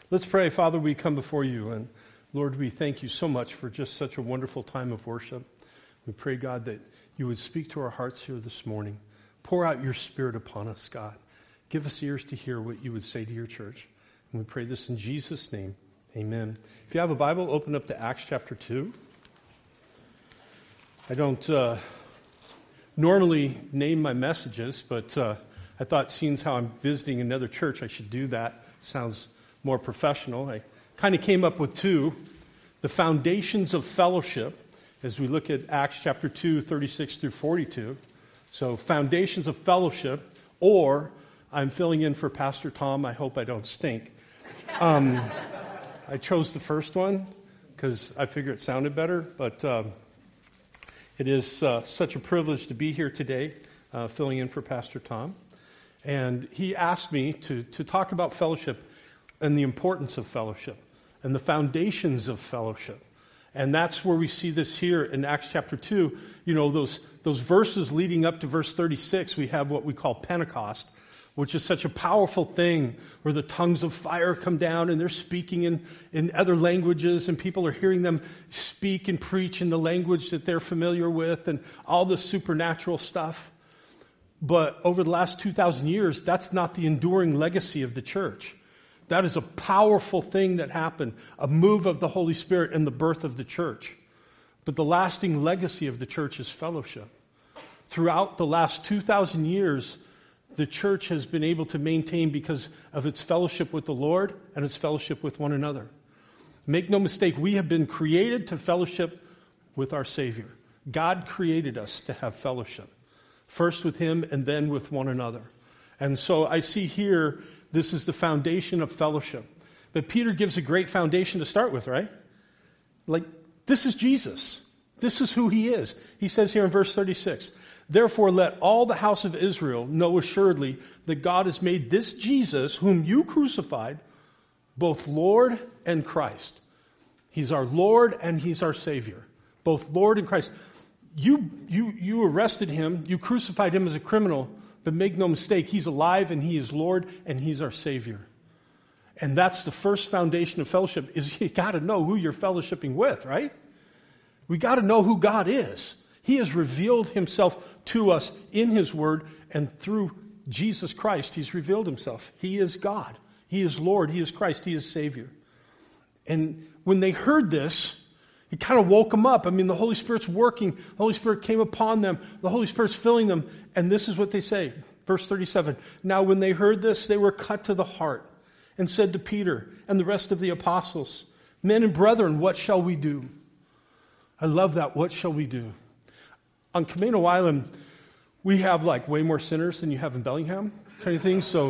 Let's pray. Father, we come before you, and Lord, we thank you so much for just such a wonderful time of worship. We pray, God, that you would speak to our hearts here this morning. Pour out your Spirit upon us, God. Give us ears to hear what you would say to your church. And we pray this in Jesus' name. Amen. If you have a Bible, open up to Acts chapter 2. I don't normally name my messages, but I thought, seeing how I'm visiting another church, I should do that. Sounds more professional. I kind of came up with two. The foundations of fellowship, as we look at Acts chapter 2, 36 through 42. So foundations of fellowship, or I'm filling in for Pastor Tom. I hope I don't stink. I chose the first one because I figure it sounded better, but it is such a privilege to be here today, filling in for Pastor Tom. And he asked me to talk about fellowship and the importance of fellowship and the foundations of fellowship. And that's where we see this here in Acts chapter 2. You know, those verses leading up to verse 36, we have what we call Pentecost, which is such a powerful thing where the tongues of fire come down and they're speaking in other languages and people are hearing them speak and preach in the language that they're familiar with and all the supernatural stuff. But over the last 2,000 years, that's not the enduring legacy of the church. That is a powerful thing that happened, a move of the Holy Spirit and the birth of the church. But the lasting legacy of the church is fellowship. Throughout the last 2,000 years, the church has been able to maintain because of its fellowship with the Lord and its fellowship with one another. Make no mistake, we have been created to fellowship with our Savior. God created us to have fellowship, first with Him and then with one another. And so I see here, this is the foundation of fellowship. But Peter gives a great foundation to start with, right? Like, this is Jesus. This is who He is. He says here in verse 36, "Therefore let all the house of Israel know assuredly that God has made this Jesus, whom you crucified, both Lord and Christ." He's our Lord and He's our Savior. Both Lord and Christ. You arrested Him, you crucified Him as a criminal, but make no mistake, He's alive and He is Lord and He's our Savior. And that's the first foundation of fellowship, is you got to know who you're fellowshipping with, right? We got to know who God is. He has revealed Himself to us in His Word, and through Jesus Christ, He's revealed Himself. He is God. He is Lord. He is Christ. He is Savior. And when they heard this, it kind of woke them up. I mean, the Holy Spirit's working. The Holy Spirit came upon them. The Holy Spirit's filling them. And this is what they say. Verse 37. "Now when they heard this, they were cut to the heart and said to Peter and the rest of the apostles, 'Men and brethren, what shall we do?'" I love that. What shall we do? On Camino Island, we have like way more sinners than you have in Bellingham, kind of thing. So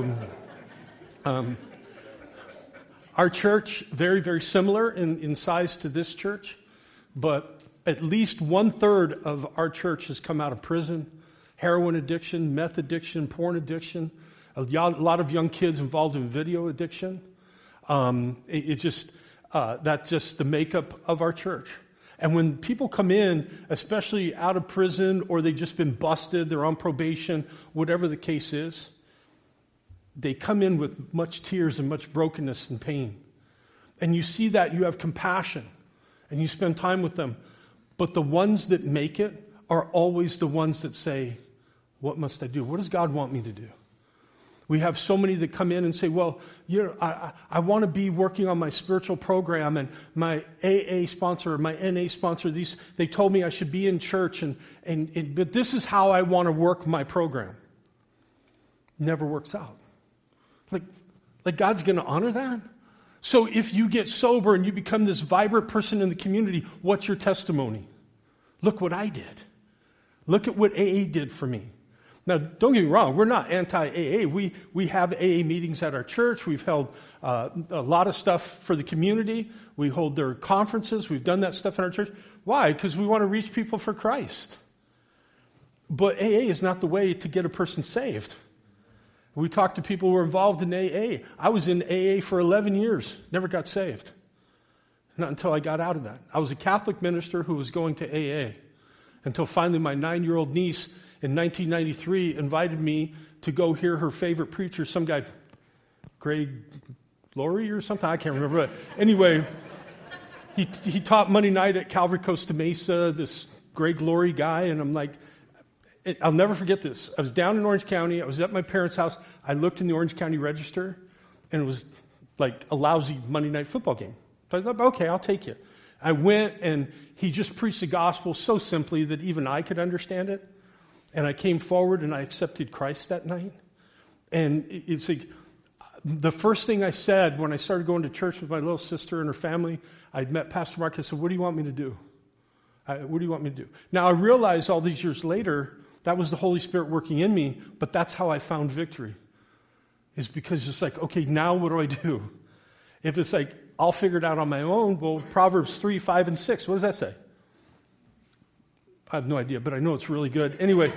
our church, very, very similar in size to this church. But at least 1/3 of our church has come out of prison, heroin addiction, meth addiction, porn addiction, a lot of young kids involved in video addiction. That's just the makeup of our church. And when people come in, especially out of prison or they've just been busted, they're on probation, whatever the case is, they come in with much tears and much brokenness and pain. And you see that, you have compassion. And you spend time with them. But the ones that make it are always the ones that say, "What must I do? What does God want me to do?" We have so many that come in and say, "Well, I want to be working on my spiritual program, and my AA sponsor, my NA sponsor, they told me I should be in church, but this is how I want to work my program." Never works out. Like God's going to honor that? So if you get sober and you become this vibrant person in the community, what's your testimony? Look what I did. Look at what AA did for me. Now, don't get me wrong, we're not anti-AA. We have AA meetings at our church. We've held a lot of stuff for the community. We hold their conferences. We've done that stuff in our church. Why? Because we want to reach people for Christ. But AA is not the way to get a person saved. We talk to people who are involved in AA. I was in AA for 11 years, never got saved. Not until I got out of that. I was a Catholic minister who was going to AA until finally my 9-year-old niece in 1993 invited me to go hear her favorite preacher, some guy, Greg Glory or something. I can't remember. But anyway, he taught Monday night at Calvary Costa Mesa, this Greg Laurie guy, and I'm like, I'll never forget this. I was down in Orange County. I was at my parents' house. I looked in the Orange County Register, and it was like a lousy Monday night football game. So I thought, okay, I'll take you. I went, and he just preached the gospel so simply that even I could understand it. And I came forward, and I accepted Christ that night. And it's like the first thing I said when I started going to church with my little sister and her family, I'd met Pastor Mark. I said, what do you want me to do? What do you want me to do? Now, I realized all these years later, that was the Holy Spirit working in me, but that's how I found victory. Is because it's like, okay, now what do I do? If it's like, I'll figure it out on my own, well, Proverbs 3, 5, and 6, what does that say? I have no idea, but I know it's really good. Anyway,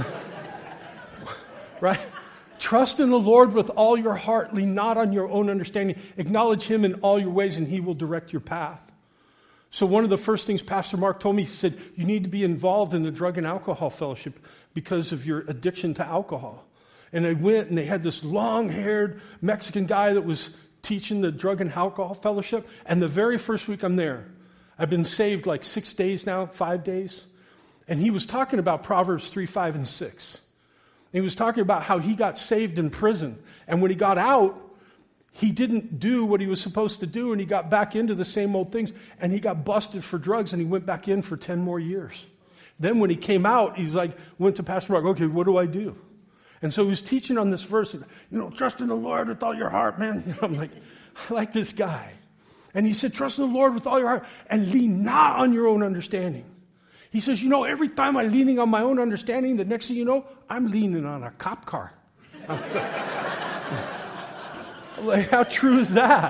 right? Trust in the Lord with all your heart. Lean not on your own understanding. Acknowledge Him in all your ways, and He will direct your path. So one of the first things Pastor Mark told me, he said, you need to be involved in the drug and alcohol fellowship because of your addiction to alcohol. And I went, and they had this long-haired Mexican guy that was teaching the drug and alcohol fellowship. And the very first week I'm there, I've been saved like 6 days now, 5 days. And he was talking about Proverbs 3, 5, and 6. He was talking about how he got saved in prison. And when he got out, he didn't do what he was supposed to do, and he got back into the same old things, and he got busted for drugs, and he went back in for 10 more years. Then when he came out, he's like, went to Pastor Mark, okay, what do I do? And so he was teaching on this verse, trust in the Lord with all your heart, man. I'm like, I like this guy. And he said, trust in the Lord with all your heart, and lean not on your own understanding. He says, every time I'm leaning on my own understanding, the next thing you know, I'm leaning on a cop car. Like, how true is that?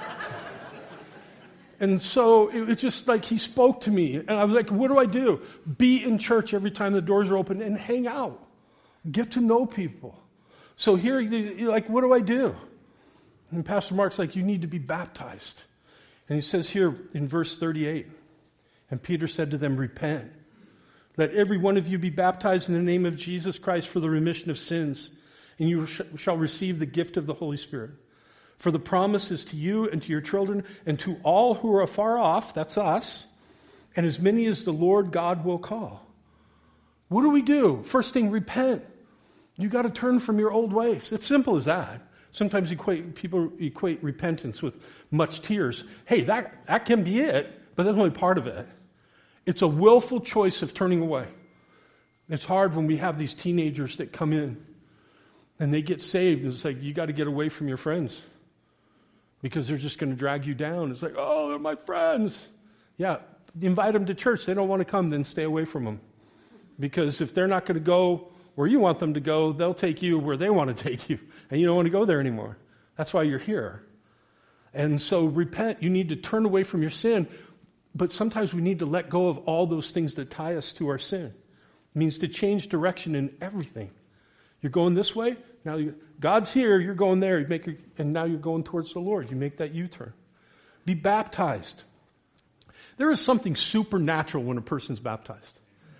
And so it's just like he spoke to me. And I was like, what do I do? Be in church every time the doors are open and hang out. Get to know people. So here, you're like, what do I do? And Pastor Mark's like, you need to be baptized. And he says here in verse 38, and Peter said to them, repent. Let every one of you be baptized in the name of Jesus Christ for the remission of sins, and you shall receive the gift of the Holy Spirit. For the promise is to you and to your children and to all who are afar off, that's us, and as many as the Lord God will call. What do we do? First thing, repent. You got to turn from your old ways. It's simple as that. Sometimes people equate repentance with much tears. Hey, that can be it, but that's only part of it. It's a willful choice of turning away. It's hard when we have these teenagers that come in and they get saved. It's like, you got to get away from your friends because they're just going to drag you down. It's like, oh, they're my friends. Yeah, invite them to church. They don't want to come, then stay away from them. Because if they're not going to go where you want them to go, they'll take you where they want to take you. And you don't want to go there anymore. That's why you're here. And so repent. You need to turn away from your sin. But sometimes we need to let go of all those things that tie us to our sin. It means to change direction in everything. You're going this way, now God's here, you're going there, and now you're going towards the Lord. You make that U-turn. Be baptized. There is something supernatural when a person's baptized.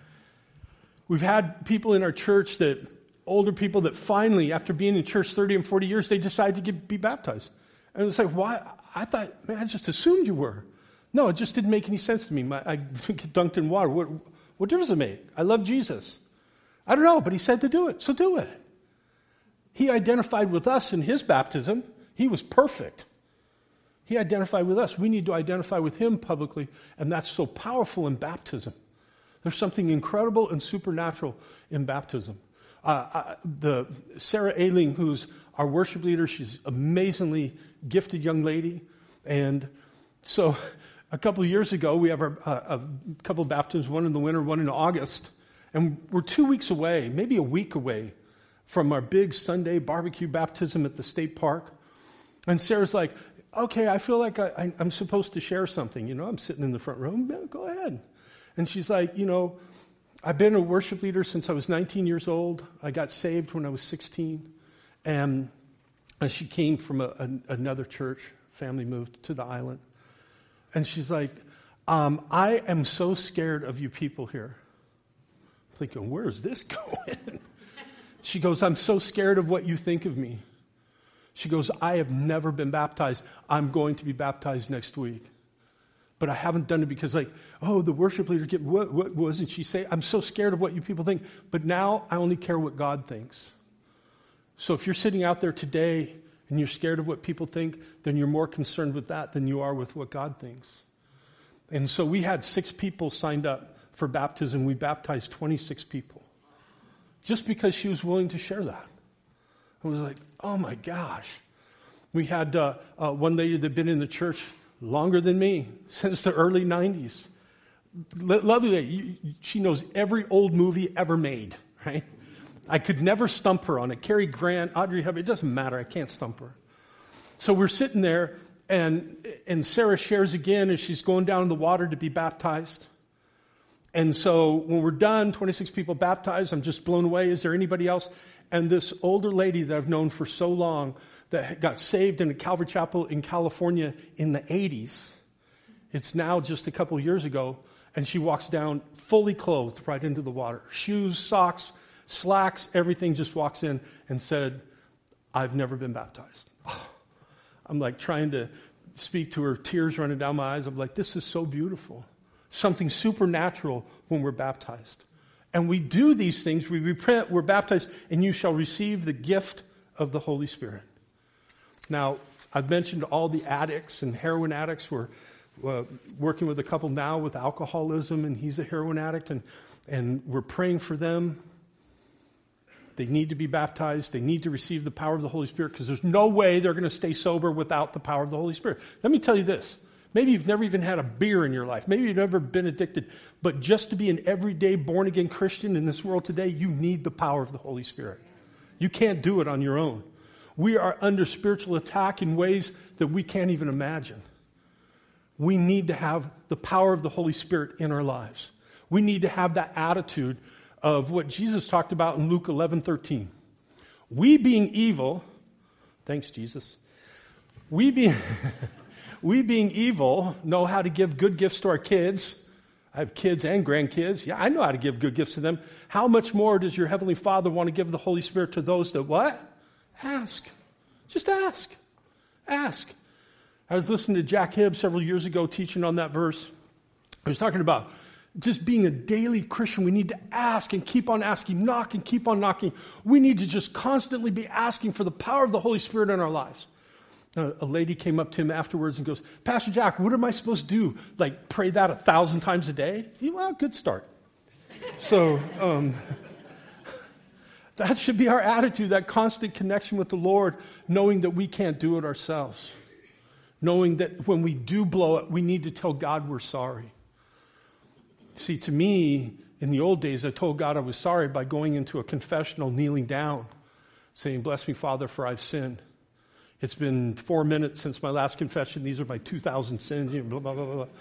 We've had people in our church older people that finally, after being in church 30 and 40 years, they decide to be baptized. And it's like, why? I thought, man, I just assumed you were. No, it just didn't make any sense to me. I get dunked in water. What difference does it make? I love Jesus. I don't know, but He said to do it, so do it. He identified with us in His baptism. He was perfect. He identified with us. We need to identify with Him publicly, and that's so powerful in baptism. There's something incredible and supernatural in baptism. The Sarah Ailing, who's our worship leader, she's an amazingly gifted young lady, and so a couple of years ago, we have a couple of baptisms, one in the winter, one in August, and we're 2 weeks away, maybe a week away, from our big Sunday barbecue baptism at the state park. And Sarah's like, okay, I feel like I'm supposed to share something. I'm sitting in the front row. Yeah, go ahead. And she's like, I've been a worship leader since I was 19 years old. I got saved when I was 16. And she came from another church. Family moved to the island. And she's like, I am so scared of you people here. I'm thinking, where's this going? She goes, I'm so scared of what you think of me. She goes, I have never been baptized. I'm going to be baptized next week. But I haven't done it because the worship leader, what wasn't she say? I'm so scared of what you people think. But now I only care what God thinks. So if you're sitting out there today and you're scared of what people think, then you're more concerned with that than you are with what God thinks. And so we had 6 people signed up for baptism. We baptized 26 people. Just because she was willing to share that. I was like, oh my gosh. We had one lady that had been in the church longer than me, since the early 90s. Lovely lady. She knows every old movie ever made, right? I could never stump her on it. Cary Grant, Audrey Hepburn, it doesn't matter. I can't stump her. So we're sitting there, and Sarah shares again as she's going down in the water to be baptized. And so when we're done, 26 people baptized, I'm just blown away. Is there anybody else? And this older lady that I've known for so long that got saved in a Calvary Chapel in California in the 80s. It's now just a couple of years ago. And she walks down fully clothed right into the water. Shoes, socks, slacks, everything, just walks in and said, I've never been baptized. I'm like trying to speak to her, tears running down my eyes. I'm like, this is so beautiful. Something supernatural when we're baptized. And we do these things, we repent, we're baptized, and you shall receive the gift of the Holy Spirit. Now, I've mentioned all the addicts and heroin addicts. We're working with a couple now with alcoholism, and he's a heroin addict, and we're praying for them. They need to be baptized. They need to receive the power of the Holy Spirit because there's no way they're going to stay sober without the power of the Holy Spirit. Let me tell you this. Maybe you've never even had a beer in your life. Maybe you've never been addicted. But just to be an everyday born-again Christian in this world today, you need the power of the Holy Spirit. You can't do it on your own. We are under spiritual attack in ways that we can't even imagine. We need to have the power of the Holy Spirit in our lives. We need to have that attitude of what Jesus talked about in Luke 11:13. We being evil, thanks Jesus, we being evil know how to give good gifts to our kids. I have kids and grandkids. Yeah, I know how to give good gifts to them. How much more does your Heavenly Father want to give the Holy Spirit to those that what? Ask. Just ask. Ask. I was listening to Jack Hibbs several years ago teaching on that verse. He was talking about just being a daily Christian. We need to ask and keep on asking, knock and keep on knocking. We need to just constantly be asking for the power of the Holy Spirit in our lives. A lady came up to him afterwards and goes, Pastor Jack, what am I supposed to do? Like pray that 1,000 times a day? Well, good start. So that should be our attitude, that constant connection with the Lord, knowing that we can't do it ourselves. Knowing that when we do blow it, we need to tell God we're sorry. See, to me, in the old days, I told God I was sorry by going into a confessional, kneeling down, saying, bless me, Father, for I've sinned. It's been 4 minutes since my last confession. These are my 2,000 sins, blah, blah, blah, blah.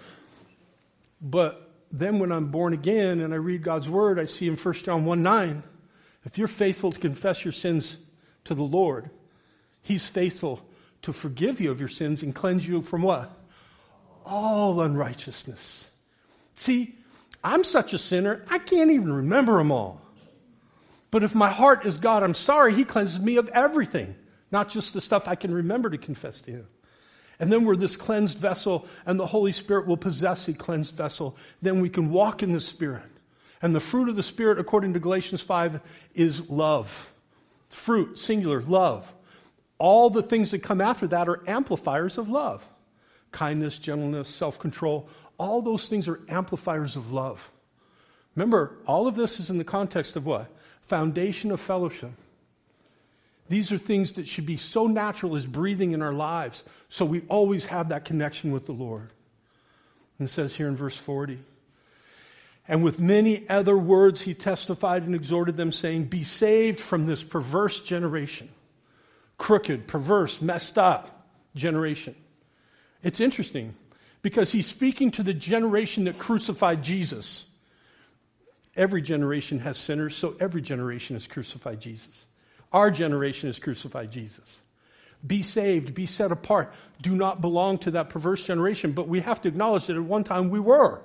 But then when I'm born again and I read God's word, I see in 1 John 1:9, if you're faithful to confess your sins to the Lord, He's faithful to forgive you of your sins and cleanse you from what? All unrighteousness. See, I'm such a sinner, I can't even remember them all. But if my heart is God, I'm sorry, He cleanses me of everything. Not just the stuff I can remember to confess to Him. And then we're this cleansed vessel, and the Holy Spirit will possess a cleansed vessel. Then we can walk in the Spirit. And the fruit of the Spirit, according to Galatians 5, is love. Fruit, singular, love. All the things that come after that are amplifiers of love. Kindness, gentleness, self-control. All those things are amplifiers of love. Remember, all of this is in the context of what? Foundation of fellowship. These are things that should be so natural as breathing in our lives, so we always have that connection with the Lord. And it says here in verse 40, and with many other words he testified and exhorted them, saying, be saved from this perverse generation. Crooked, perverse, messed up generation. It's interesting, because he's speaking to the generation that crucified Jesus. Every generation has sinners, so every generation has crucified Jesus. Our generation has crucified Jesus. Be saved, be set apart. Do not belong to that perverse generation, but we have to acknowledge that at one time we were.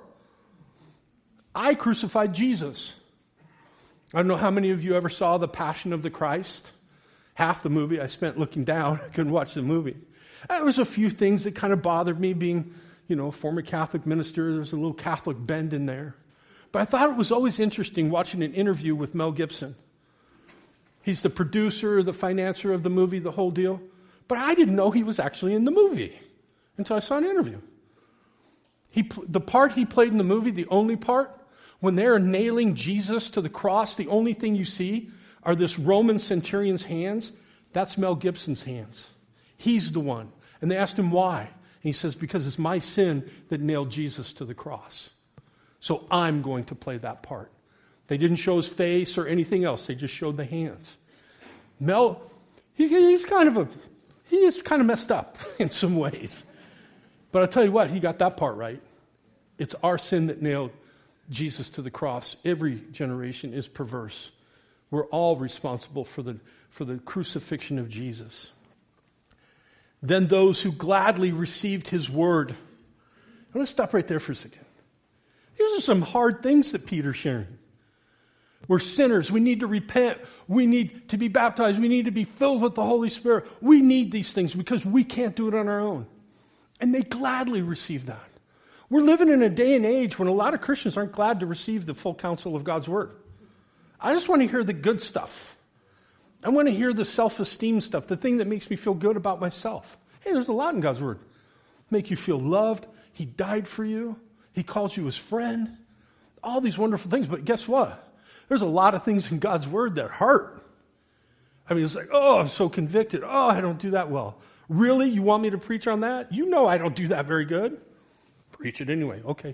I crucified Jesus. I don't know how many of you ever saw The Passion of the Christ. half the movie I spent looking down. I couldn't watch the movie. There was a few things that kind of bothered me being, a former Catholic minister. There's a little Catholic bend in there. But I thought it was always interesting watching an interview with Mel Gibson. He's the producer, the financier of the movie, the whole deal. But I didn't know he was actually in the movie until I saw an interview. The part he played in the movie, the only part, when they're nailing Jesus to the cross, the only thing you see are this Roman centurion's hands. That's Mel Gibson's hands. He's the one. And they asked him why. And he says, because it's my sin that nailed Jesus to the cross. So I'm going to play that part. They didn't show his face or anything else. They just showed the hands. Mel, he's kind of messed up in some ways. But I'll tell you what, he got that part right. It's our sin that nailed Jesus to the cross. Every generation is perverse. We're all responsible for the crucifixion of Jesus. Then those who gladly received his word. I want to stop right there for a second. These are some hard things that Peter's sharing. We're sinners. We need to repent. We need to be baptized. We need to be filled with the Holy Spirit. We need these things because we can't do it on our own. And they gladly receive that. We're living in a day and age when a lot of Christians aren't glad to receive the full counsel of God's word. I just want to hear the good stuff. I want to hear the self-esteem stuff, the thing that makes me feel good about myself. Hey, there's a lot in God's word. Make you feel loved. He died for you. He calls you his friend. All these wonderful things. But guess what? There's a lot of things in God's word that hurt. I mean, it's like, oh, I'm so convicted. Oh, I don't do that well. Really? You want me to preach on that? You know I don't do that very good. Preach it anyway. Okay.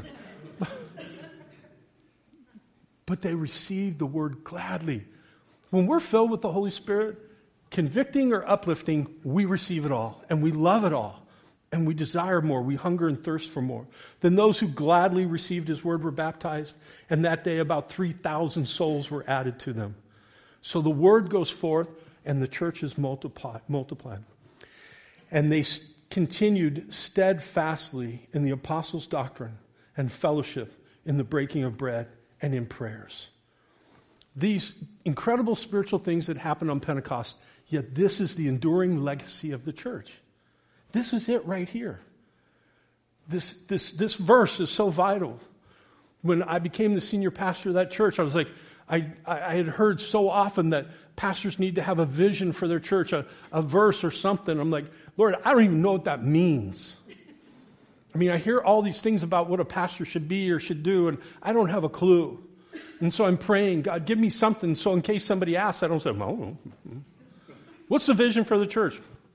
But they receive the word gladly. When we're filled with the Holy Spirit, convicting or uplifting, we receive it all. And we love it all. And we desire more. We hunger and thirst for more. Then those who gladly received his word were baptized. And that day about 3,000 souls were added to them. So the word goes forth and the church is multiplied. And they continued steadfastly in the apostles' doctrine and fellowship, in the breaking of bread and in prayers. These incredible spiritual things that happened on Pentecost, yet this is the enduring legacy of the church. This is it right here. This verse is so vital. When I became the senior pastor of that church, I was like, I had heard so often that pastors need to have a vision for their church, a verse or something. I'm like, Lord, I don't even know what that means. I mean, I hear all these things about what a pastor should be or should do, and I don't have a clue. And so I'm praying, God, give me something so in case somebody asks, I don't say, well, what's the vision for the church?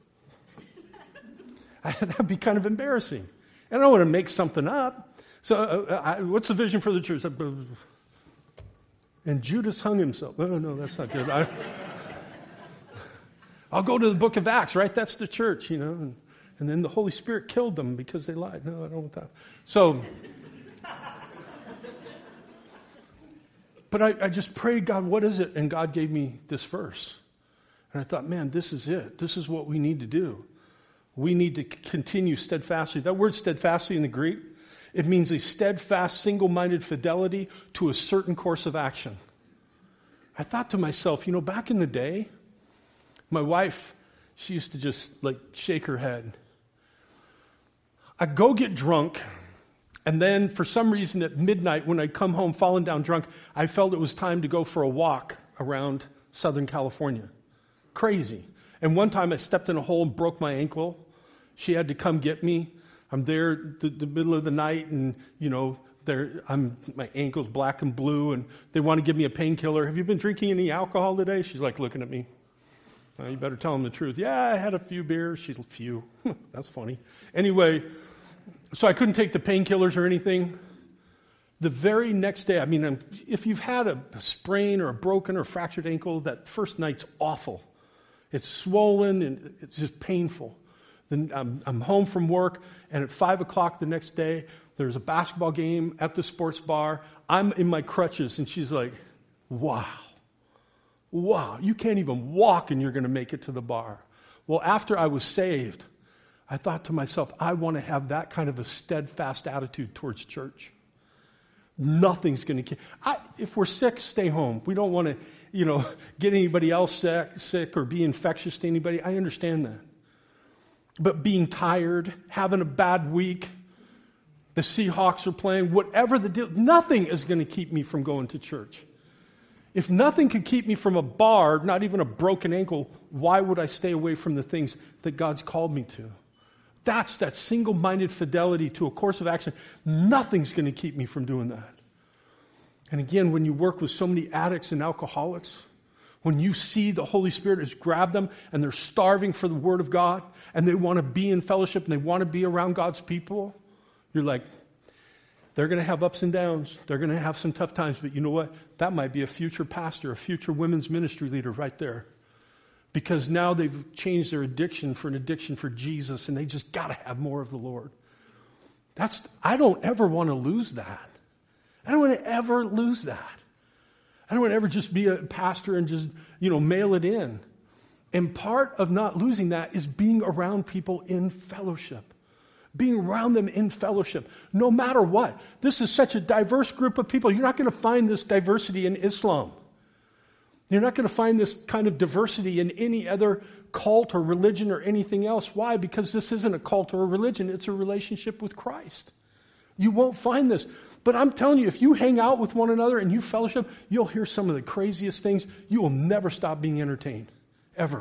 That'd be kind of embarrassing. And I don't want to make something up. So what's the vision for the church? And Judas hung himself. No, that's not good. I'll go to the book of Acts, right? That's the church, And then the Holy Spirit killed them because they lied. No, I don't want that. So, but I just prayed, God, what is it? And God gave me this verse. And I thought, man, this is it. This is what we need to do. We need to continue steadfastly. That word steadfastly in the Greek, it means a steadfast, single-minded fidelity to a certain course of action. I thought to myself, back in the day, my wife, she used to just shake her head. I'd go get drunk, and then for some reason at midnight when I'd come home falling down drunk, I felt it was time to go for a walk around Southern California. Crazy. And one time I stepped in a hole and broke my ankle. She had to come get me. I'm there the middle of the night, and my ankle's black and blue, and they want to give me a painkiller. Have you been drinking any alcohol today? She's looking at me. You better tell them the truth. Yeah, I had a few beers. She's a few. That's funny. Anyway, so I couldn't take the painkillers or anything. The very next day, if you've had a sprain or a broken or fractured ankle, that first night's awful. It's swollen and it's just painful. Then I'm home from work, and at 5 o'clock the next day, there's a basketball game at the sports bar. I'm in my crutches, and she's like, wow, you can't even walk and you're going to make it to the bar. Well, after I was saved, I thought to myself, I want to have that kind of a steadfast attitude towards church. Nothing's going to kill. If we're sick, stay home. We don't want to, get anybody else sick or be infectious to anybody. I understand that. But being tired, having a bad week, the Seahawks are playing, whatever the deal, nothing is going to keep me from going to church. If nothing could keep me from a bar, not even a broken ankle, why would I stay away from the things that God's called me to? That's that single-minded fidelity to a course of action. Nothing's going to keep me from doing that. And again, when you work with so many addicts and alcoholics, when you see the Holy Spirit has grabbed them and they're starving for the Word of God and they want to be in fellowship and they want to be around God's people, you're like, they're going to have ups and downs. They're going to have some tough times. But you know what? That might be a future pastor, a future women's ministry leader right there. Because now they've changed their addiction for an addiction for Jesus and they just got to have more of the Lord. I don't ever want to lose that. I don't want to ever lose that. I don't want to ever just be a pastor and just, mail it in. And part of not losing that is being around people in fellowship. Being around them in fellowship, no matter what. This is such a diverse group of people. You're not going to find this diversity in Islam. You're not going to find this kind of diversity in any other cult or religion or anything else. Why? Because this isn't a cult or a religion. It's a relationship with Christ. You won't find this. But I'm telling you, if you hang out with one another and you fellowship, you'll hear some of the craziest things. You will never stop being entertained, ever.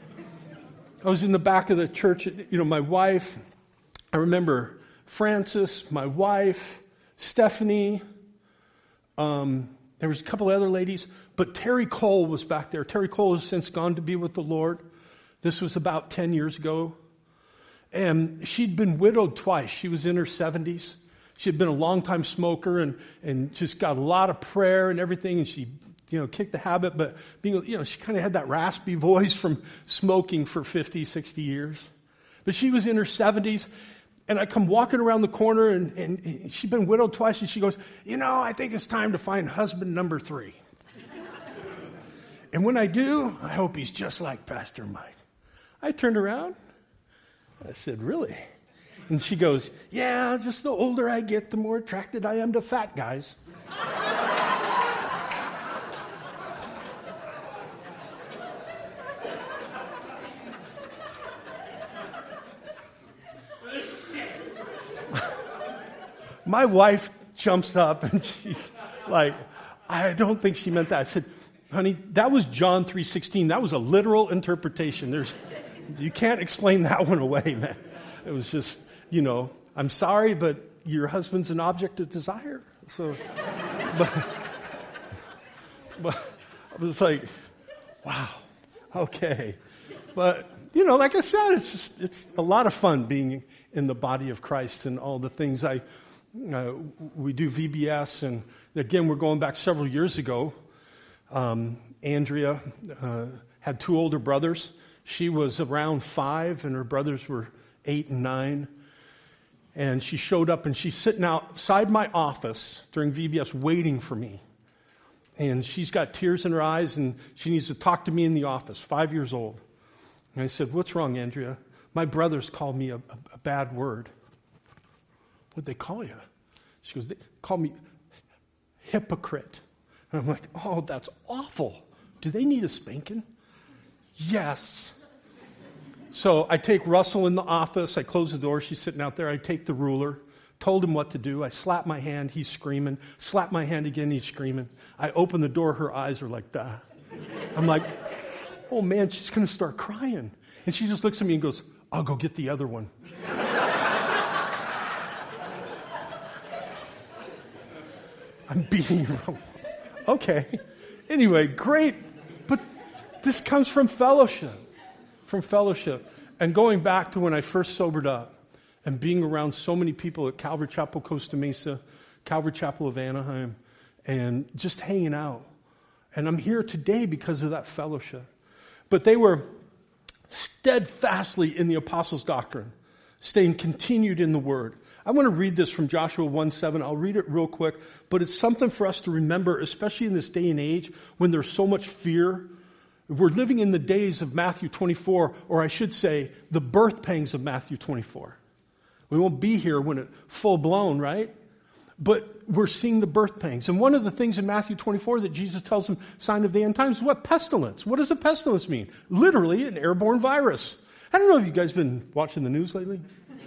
I was in the back of the church, my wife, I remember Frances, my wife, Stephanie, there was a couple other ladies, but Terry Cole was back there. Terry Cole has since gone to be with the Lord. This was about 10 years ago. And she'd been widowed twice. She was in her 70s. She had been a long-time smoker and just got a lot of prayer and everything, and she kicked the habit, but she kind of had that raspy voice from smoking for 50, 60 years. But she was in her 70s. And I come walking around the corner, and she'd been widowed twice, and she goes, I think it's time to find husband number 3. And when I do, I hope he's just like Pastor Mike. I turned around. I said, really? And she goes, yeah, just the older I get, the more attracted I am to fat guys. My wife jumps up and she's like, I don't think she meant that. I said, honey, that was John 3:16. That was a literal interpretation. You can't explain that one away, man. It was just, I'm sorry, but your husband's an object of desire. So, but I was like, wow, okay. But, like I said, it's a lot of fun being in the body of Christ and all the things we do VBS, and again, we're going back several years ago. Andrea had 2 older brothers. She was around 5, and her brothers were 8 and 9. And she showed up, and she's sitting outside my office during VBS waiting for me. And she's got tears in her eyes, and she needs to talk to me in the office, 5 years old. And I said, what's wrong, Andrea? My brothers called me a bad word. What'd they call you? She goes, they called me hypocrite. And I'm like, oh, that's awful. Do they need a spanking? Yes. So I take Russell in the office. I close the door. She's sitting out there. I take the ruler, told him what to do. I slap my hand. He's screaming. Slap my hand again. He's screaming. I open the door. Her eyes are like that. I'm like, oh, man, she's going to start crying. And she just looks at me and goes, I'll go get the other one. I'm beating her. Okay. Anyway, great. But this comes from fellowship. From fellowship. And going back to when I first sobered up and being around so many people at Calvary Chapel, Costa Mesa, Calvary Chapel of Anaheim, and just hanging out. And I'm here today because of that fellowship. But they were steadfastly in the apostles' doctrine, staying continued in the word. I want to read this from Joshua 1:7. I'll read it real quick, but it's something for us to remember, especially in this day and age when there's so much fear. We're living in the days of Matthew 24, or I should say, the birth pangs of Matthew 24. We won't be here when it's full blown, right? But we're seeing the birth pangs. And one of the things in Matthew 24 that Jesus tells them, sign of the end times, is what? Pestilence. What does a pestilence mean? Literally an airborne virus. I don't know if you guys been watching the news lately.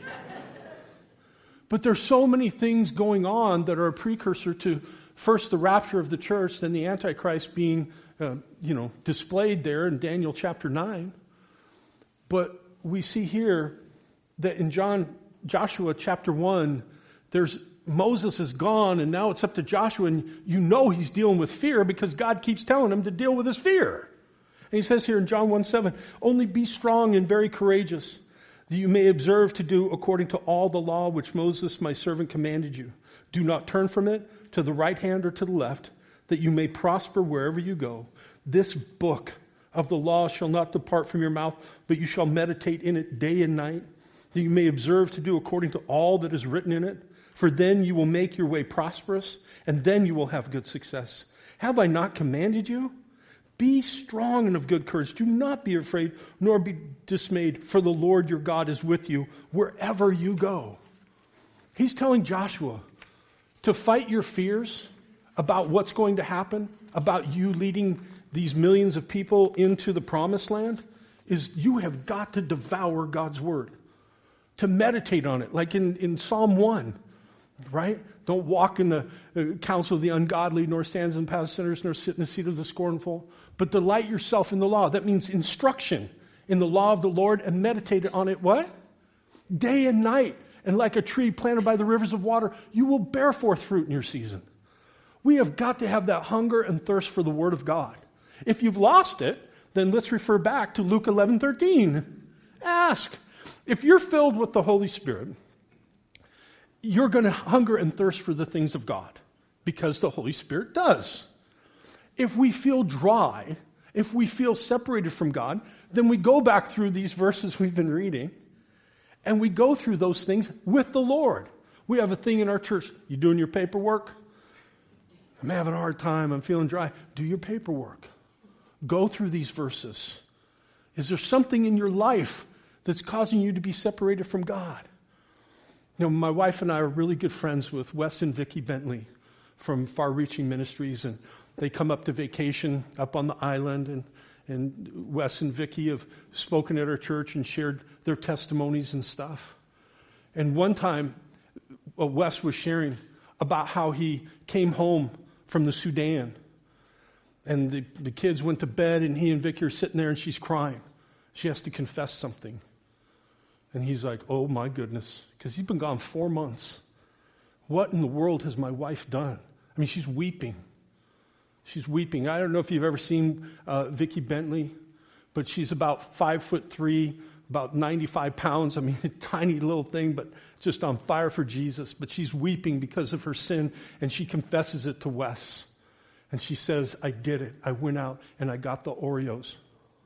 But there's so many things going on that are a precursor to first the rapture of the church, then the Antichrist being, displayed there in Daniel chapter 9. But we see here that in Joshua chapter 1, Moses is gone, and now it's up to Joshua, and you know he's dealing with fear because God keeps telling him to deal with his fear. And he says here in John 1:7, only be strong and very courageous, that you may observe to do according to all the law which Moses my servant commanded you. Do not turn from it to the right hand or to the left, that you may prosper wherever you go. This book of the law shall not depart from your mouth, but you shall meditate in it day and night, that you may observe to do according to all that is written in it. For then you will make your way prosperous, and then you will have good success. Have I not commanded you? Be strong and of good courage. Do not be afraid, nor be dismayed, for the Lord your God is with you wherever you go. He's telling Joshua to fight your fears about what's going to happen, about you leading these millions of people into the promised land, is you have got to devour God's word, to meditate on it, like in Psalm 1. Right? Don't walk in the counsel of the ungodly, nor stands in the path of sinners, nor sit in the seat of the scornful. But delight yourself in the law. That means instruction in the law of the Lord, and meditate on it what? Day and night. And like a tree planted by the rivers of water, you will bear forth fruit in your season. We have got to have that hunger and thirst for the word of God. If you've lost it, then let's refer back to Luke 11:13. Ask. If you're filled with the Holy Spirit, you're going to hunger and thirst for the things of God, because the Holy Spirit does. If we feel dry, if we feel separated from God, then we go back through these verses we've been reading, and we go through those things with the Lord. We have a thing in our church. You doing your paperwork? I'm having a hard time. I'm feeling dry. Do your paperwork. Go through these verses. Is there something in your life that's causing you to be separated from God? You know, my wife and I are really good friends with Wes and Vicki Bentley from Far Reaching Ministries, and they come up to vacation up on the island, and Wes and Vicki have spoken at our church and shared their testimonies and stuff. And one time, Wes was sharing about how he came home from the Sudan, and the kids went to bed, and he and Vicki are sitting there, and she's crying. She has to confess something. And he's like, oh my goodness, because he's been gone 4 months. What in the world has my wife done? I mean, she's weeping. She's weeping. I don't know if you've ever seen Vicki Bentley, but she's about 5'3", about 95 pounds. I mean, a tiny little thing, but just on fire for Jesus. But she's weeping because of her sin, and she confesses it to Wes. And she says, I did it. I went out and I got the Oreos.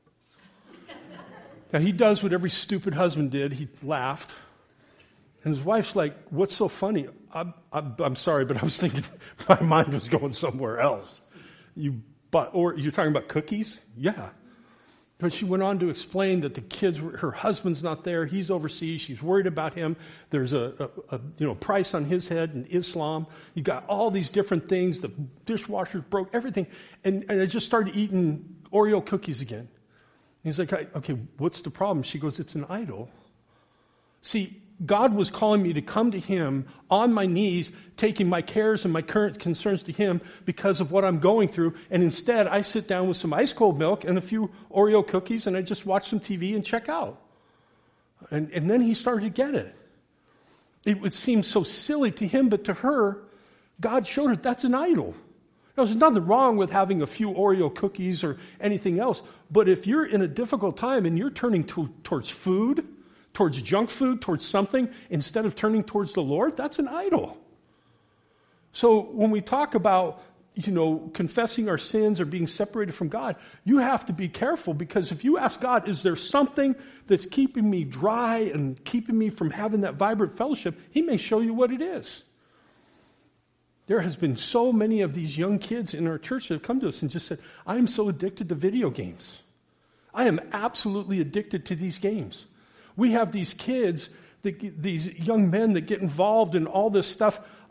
Now, he does what every stupid husband did. He laughed. And his wife's like, what's so funny? I'm sorry, but I was thinking, my mind was going somewhere else. You're talking about cookies? Yeah. But she went on to explain that the kids, her husband's not there. He's overseas. She's worried about him. There's a price on his head in Islam. You got all these different things. The dishwasher broke, everything. And I just started eating Oreo cookies again. He's like, okay, what's the problem? She goes, it's an idol. See, God was calling me to come to him on my knees, taking my cares and my current concerns to him because of what I'm going through. And instead, I sit down with some ice cold milk and a few Oreo cookies, and I just watch some TV and check out. And then he started to get it. It would seem so silly to him, but to her, God showed her that's an idol. Now, there's nothing wrong with having a few Oreo cookies or anything else, but if you're in a difficult time and you're turning towards food, towards junk food, towards something, instead of turning towards the Lord, that's an idol. So when we talk about, confessing our sins or being separated from God, you have to be careful, because if you ask God, is there something that's keeping me dry and keeping me from having that vibrant fellowship, he may show you what it is. There has been so many of these young kids in our church that have come to us and just said, I am so addicted to video games. I am absolutely addicted to these games. We have these kids, these young men that get involved in all this stuff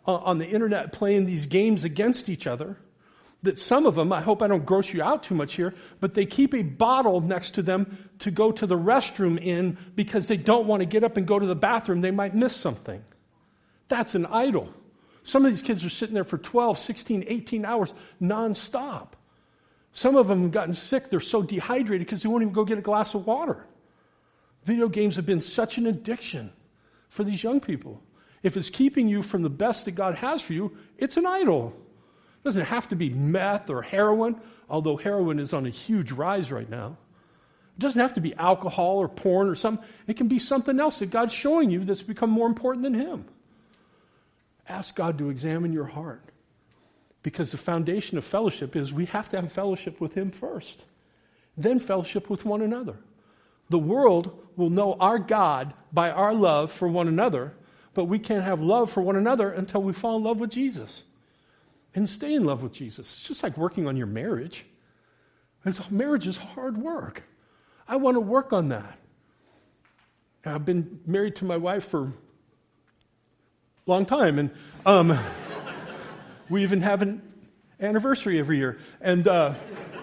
on the internet playing these games against each other. That some of them, I hope I don't gross you out too much here, but they keep a bottle next to them to go to the restroom in because they don't want to get up and go to the bathroom. They might miss something. That's an idol. Some of these kids are sitting there for 12, 16, 18 hours nonstop. Some of them have gotten sick. They're so dehydrated because they won't even go get a glass of water. Video games have been such an addiction for these young people. If it's keeping you from the best that God has for you, it's an idol. It doesn't have to be meth or heroin, although heroin is on a huge rise right now. It doesn't have to be alcohol or porn or something. It can be something else that God's showing you that's become more important than Him. Ask God to examine your heart. Because the foundation of fellowship is we have to have fellowship with Him first. Then fellowship with one another. The world will know our God by our love for one another, but we can't have love for one another until we fall in love with Jesus. And stay in love with Jesus. It's just like working on your marriage. Marriage is hard work. I want to work on that. I've been married to my wife for a long time, and we even have an anniversary every year. And but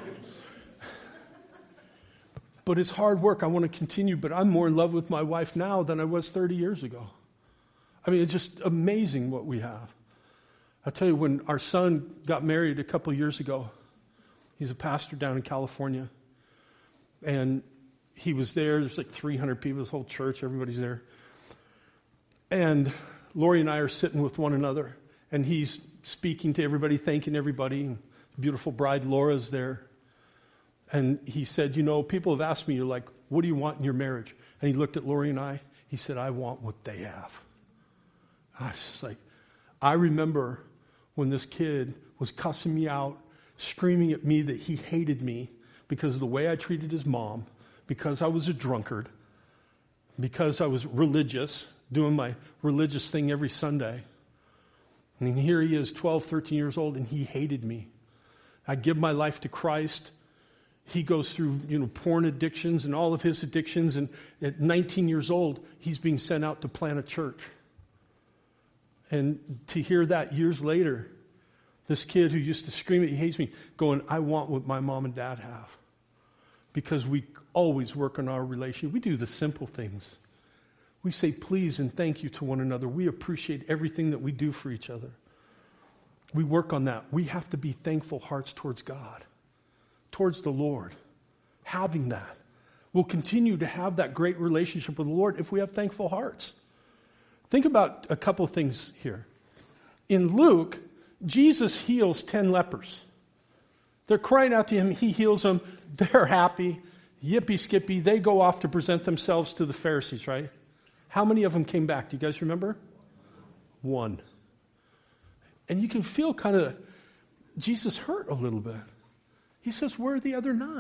it's hard work. I want to continue, but I'm more in love with my wife now than I was 30 years ago. I mean, it's just amazing what we have. I'll tell you, when our son got married a couple of years ago, he's a pastor down in California, and he was there. There's like 300 people, this whole church, everybody's there. And Lori and I are sitting with one another, and he's speaking to everybody, thanking everybody. And the beautiful bride, Laura's there. And he said, people have asked me, what do you want in your marriage? And he looked at Lori and I. He said, I want what they have. I was just like, I remember when this kid was cussing me out, screaming at me that he hated me because of the way I treated his mom, because I was a drunkard, because I was religious, doing my religious thing every Sunday. And here he is, 12, 13 years old, and he hated me. I give my life to Christ. He goes through, porn addictions and all of his addictions, and at 19 years old, he's being sent out to plant a church. And to hear that years later, this kid who used to scream at he hates me, going, I want what my mom and dad have. Because we always work on our relationship. We do the simple things. We say please and thank you to one another. We appreciate everything that we do for each other. We work on that. We have to be thankful hearts towards God, towards the Lord. Having that. We'll continue to have that great relationship with the Lord if we have thankful hearts. Think about a couple of things here. In Luke, Jesus heals 10 lepers. They're crying out to Him. He heals them. They're happy. Yippee skippy. They go off to present themselves to the Pharisees, right? How many of them came back? Do you guys remember? One. And you can feel kind of Jesus hurt a little bit. He says, where are the other 9?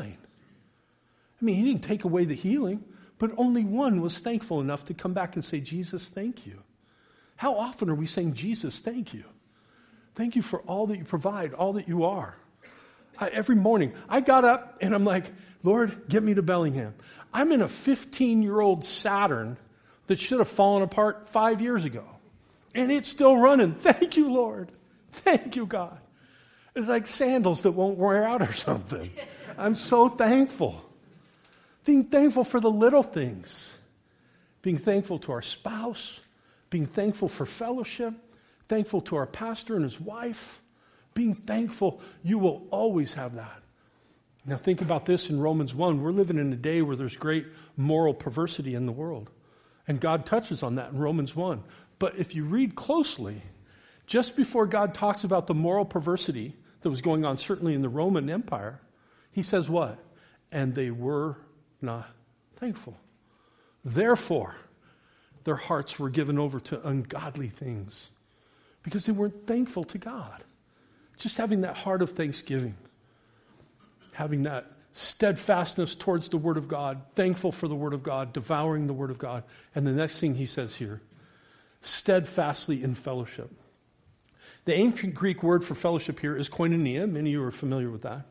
I mean, He didn't take away the healing. But only one was thankful enough to come back and say, Jesus, thank you. How often are we saying, Jesus, thank you? Thank you for all that you provide, all that you are. Every morning, I got up and I'm like, Lord, get me to Bellingham. I'm in a 15-year-old Saturn that should have fallen apart 5 years ago. And it's still running. Thank you, Lord. Thank you, God. It's like sandals that won't wear out or something. I'm so thankful. Being thankful for the little things. Being thankful to our spouse. Being thankful for fellowship. Thankful to our pastor and his wife. Being thankful, you will always have that. Now think about this in Romans 1. We're living in a day where there's great moral perversity in the world. And God touches on that in Romans 1. But if you read closely, just before God talks about the moral perversity that was going on certainly in the Roman Empire, He says what? And they were not thankful. Therefore, their hearts were given over to ungodly things because they weren't thankful to God. Just having that heart of thanksgiving, having that steadfastness towards the Word of God, thankful for the Word of God, devouring the Word of God. And the next thing he says here, steadfastly in fellowship. The ancient Greek word for fellowship here is koinonia. Many of you are familiar with that.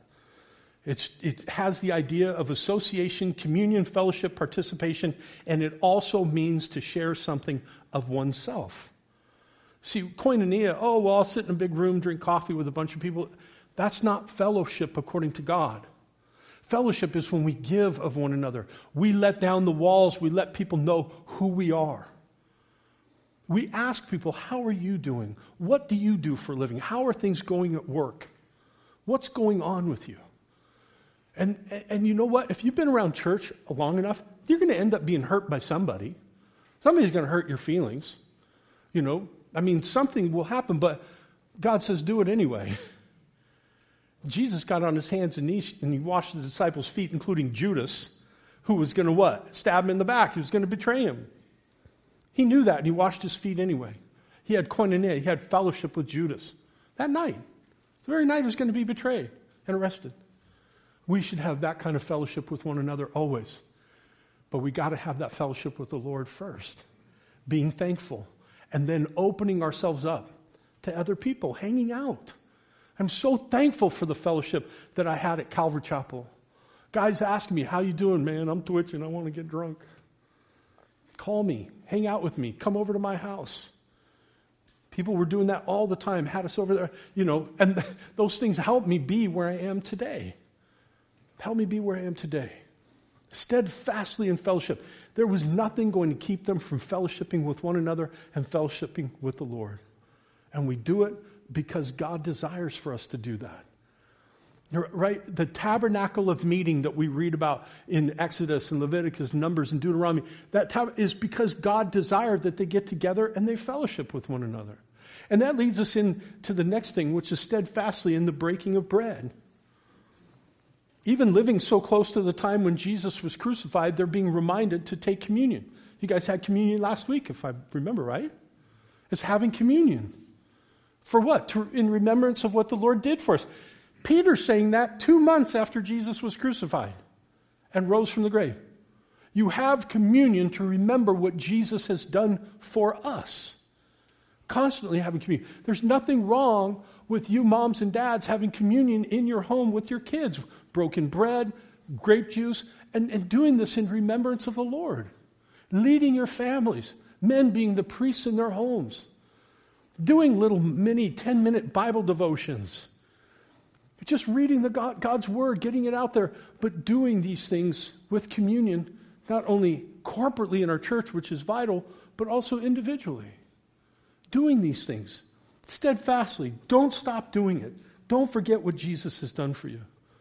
It has the idea of association, communion, fellowship, participation, and it also means to share something of oneself. See, koinonia, oh, well, I'll sit in a big room, drink coffee with a bunch of people. That's not fellowship according to God. Fellowship is when we give of one another. We let down the walls. We let people know who we are. We ask people, how are you doing? What do you do for a living? How are things going at work? What's going on with you? And you know what? If you've been around church long enough, you're going to end up being hurt by somebody. Somebody's going to hurt your feelings. Something will happen, but God says do it anyway. Jesus got on his hands and knees and he washed the disciples' feet, including Judas, who was going to what? Stab him in the back. He was going to betray him. He knew that and he washed his feet anyway. He had koinonia. He had fellowship with Judas. That night, the very night he was going to be betrayed and arrested. We should have that kind of fellowship with one another always. But we got to have that fellowship with the Lord first. Being thankful. And then opening ourselves up to other people, hanging out. I'm so thankful for the fellowship that I had at Calvary Chapel. Guys asking me, how you doing, man? I'm twitching. I want to get drunk. Call me. Hang out with me. Come over to my house. People were doing that all the time. Had us over there, and those things helped me be where I am today. Help me be where I am today. Steadfastly in fellowship. There was nothing going to keep them from fellowshipping with one another and fellowshipping with the Lord. And we do it because God desires for us to do that. Right? The tabernacle of meeting that we read about in Exodus and Leviticus, Numbers and Deuteronomy, that is because God desired that they get together and they fellowship with one another. And that leads us into the next thing, which is steadfastly in the breaking of bread. Even living so close to the time when Jesus was crucified, they're being reminded to take communion. You guys had communion last week, if I remember right. It's having communion. For what? In remembrance of what the Lord did for us. Peter's saying that 2 months after Jesus was crucified and rose from the grave. You have communion to remember what Jesus has done for us. Constantly having communion. There's nothing wrong with you moms and dads having communion in your home with your kids. Broken bread, grape juice, and doing this in remembrance of the Lord. Leading your families. Men being the priests in their homes. Doing little mini 10-minute Bible devotions. Just reading God's Word, getting it out there, but doing these things with communion, not only corporately in our church, which is vital, but also individually. Doing these things steadfastly. Don't stop doing it. Don't forget what Jesus has done for you.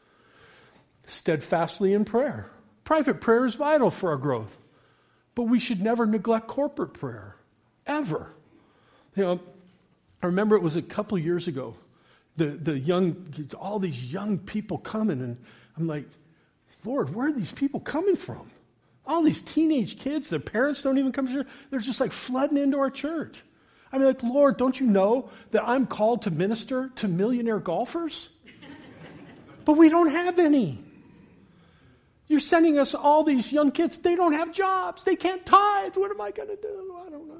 Steadfastly in prayer. Private prayer is vital for our growth, but we should never neglect corporate prayer, ever. I remember it was a couple years ago. All these young people coming, and I'm like, Lord, where are these people coming from? All these teenage kids, their parents don't even come to church. They're just like flooding into our church. I'm like, Lord, don't you know that I'm called to minister to millionaire golfers? But we don't have any. You're sending us all these young kids. They don't have jobs. They can't tithe. What am I going to do? I don't know.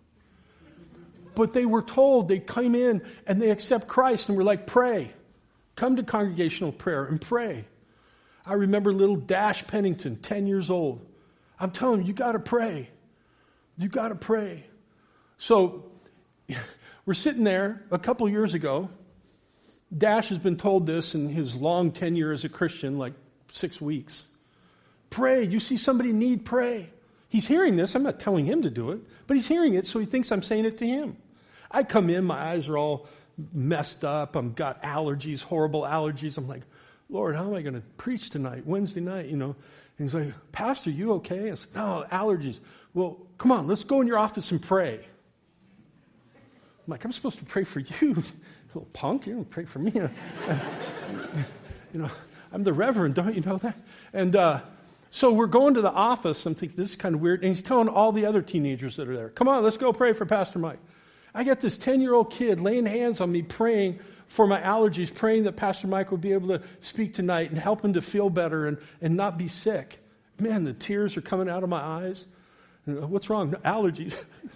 But they were told, they came in and they accept Christ and we're like, pray. Come to congregational prayer and pray. I remember little Dash Pennington, 10 years old. I'm telling you, you got to pray. You got to pray. So we're sitting there a couple years ago. Dash has been told this in his long tenure as a Christian, like 6 weeks. Pray. You see somebody in need, pray. He's hearing this. I'm not telling him to do it, but he's hearing it, so he thinks I'm saying it to him. I come in, my eyes are all messed up. I've got allergies, horrible allergies. I'm like, Lord, how am I going to preach tonight, Wednesday night, And he's like, Pastor, you okay? I said, no, allergies. Well, come on, let's go in your office and pray. I'm like, I'm supposed to pray for you. Little punk, you don't pray for me. I'm the reverend, don't you know that? And so we're going to the office. I'm thinking, this is kind of weird. And he's telling all the other teenagers that are there, come on, let's go pray for Pastor Mike. I got this 10-year-old kid laying hands on me, praying for my allergies, praying that Pastor Mike would be able to speak tonight and help him to feel better and not be sick. Man, the tears are coming out of my eyes. What's wrong? Allergies.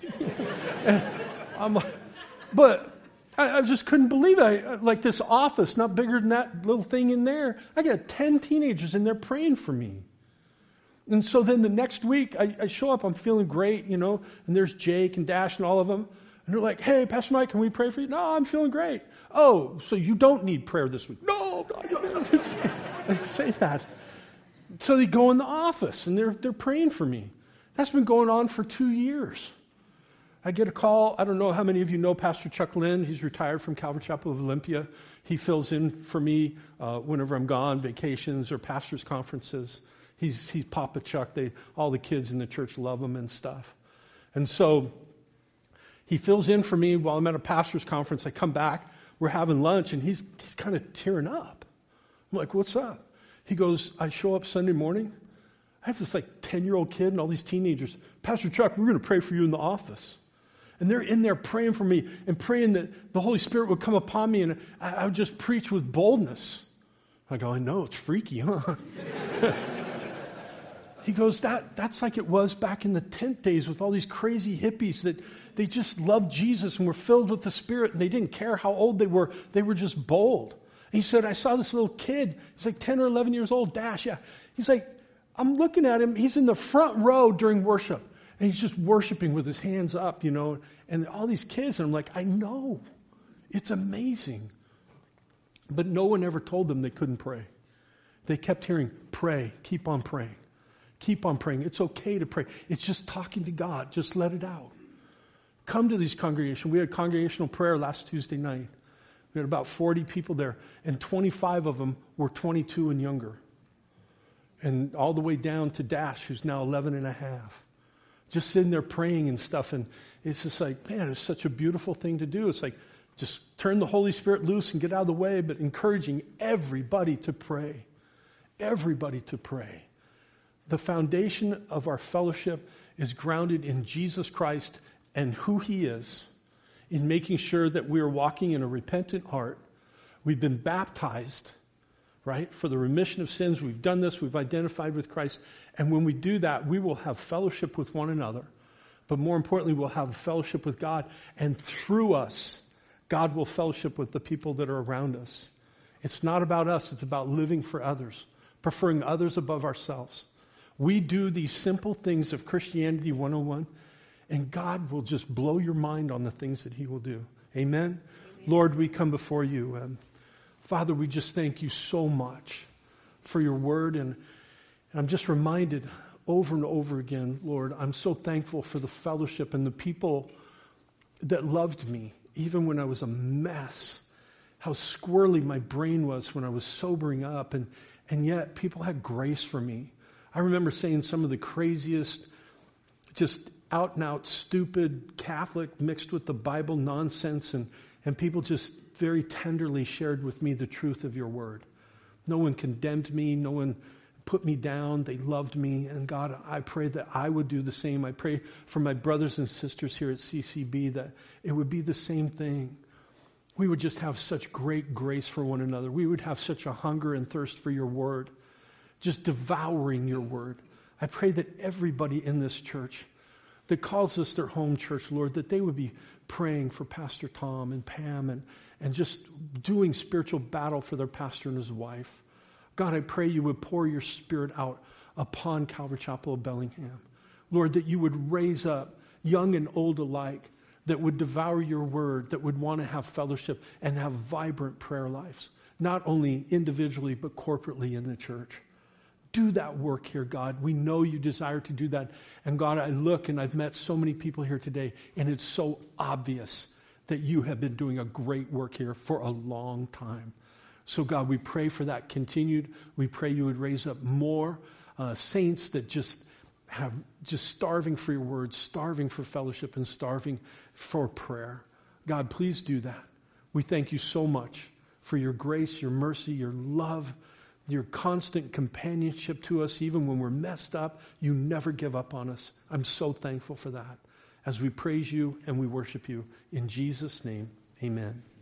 But I just couldn't believe it. Like this office, not bigger than that little thing in there. I got 10 teenagers in there praying for me. And so then the next week, I show up, I'm feeling great, and there's Jake and Dash and all of them. And they're like, hey, Pastor Mike, can we pray for you? No, I'm feeling great. Oh, so you don't need prayer this week? No, I say that. So they go in the office and they're praying for me. That's been going on for 2 years. I get a call. I don't know how many of you know Pastor Chuck Lynn. He's retired from Calvary Chapel of Olympia. He fills in for me whenever I'm gone, vacations or pastors' conferences. He's Papa Chuck. All the kids in the church love him and stuff. And so he fills in for me while I'm at a pastor's conference. I come back. We're having lunch, and he's kind of tearing up. I'm like, what's up? He goes, I show up Sunday morning. I have this 10-year-old kid and all these teenagers. Pastor Chuck, we're going to pray for you in the office. And they're in there praying for me and praying that the Holy Spirit would come upon me, and I would just preach with boldness. I go, I know, it's freaky, huh? He goes, that's like it was back in the tent days with all these crazy hippies that they just loved Jesus and were filled with the Spirit, and they didn't care how old they were. They were just bold. And he said, I saw this little kid. He's 10 or 11 years old, Dash, yeah. He's like, I'm looking at him. He's in the front row during worship. And he's just worshiping with his hands up, and all these kids. And I'm like, I know. It's amazing. But no one ever told them they couldn't pray. They kept hearing, pray, keep on praying. Keep on praying. It's okay to pray. It's just talking to God. Just let it out. Come to these congregations. We had congregational prayer last Tuesday night. We had about 40 people there, and 25 of them were 22 and younger. And all the way down to Dash, who's now 11 and a half. Just sitting there praying and stuff, and it's just like, man, it's such a beautiful thing to do. It's like, just turn the Holy Spirit loose and get out of the way, but encouraging everybody to pray. Everybody to pray. The foundation of our fellowship is grounded in Jesus Christ and who He is, in making sure that we are walking in a repentant heart. We've been baptized, right, for the remission of sins. We've done this. We've identified with Christ. And when we do that, we will have fellowship with one another. But more importantly, we'll have fellowship with God. And through us, God will fellowship with the people that are around us. It's not about us. It's about living for others, preferring others above ourselves. We do these simple things of Christianity 101, and God will just blow your mind on the things that He will do. Amen? Lord, we come before you. Father, we just thank you so much for your word. And I'm just reminded over and over again, Lord, I'm so thankful for the fellowship and the people that loved me, even when I was a mess, how squirrely my brain was when I was sobering up. And yet people had grace for me. I remember saying some of the craziest, just out and out stupid Catholic mixed with the Bible nonsense, and people just very tenderly shared with me the truth of your word. No one condemned me. No one put me down. They loved me. And God, I pray that I would do the same. I pray for my brothers and sisters here at CCB that it would be the same thing. We would just have such great grace for one another. We would have such a hunger and thirst for your word, just devouring your word. I pray that everybody in this church that calls this their home church, Lord, that they would be praying for Pastor Tom and Pam and just doing spiritual battle for their pastor and his wife. God, I pray you would pour your Spirit out upon Calvary Chapel of Bellingham. Lord, that you would raise up young and old alike that would devour your word, that would want to have fellowship and have vibrant prayer lives, not only individually but corporately in the church. Do that work here, God. We know you desire to do that. And God, I look and I've met so many people here today, and it's so obvious that you have been doing a great work here for a long time. So God, we pray for that continued. We pray you would raise up more saints that just starving for your word, starving for fellowship, and starving for prayer. God, please do that. We thank you so much for your grace, your mercy, your love, your constant companionship to us. Even when we're messed up, you never give up on us. I'm so thankful for that. As we praise you and we worship you, in Jesus' name, amen.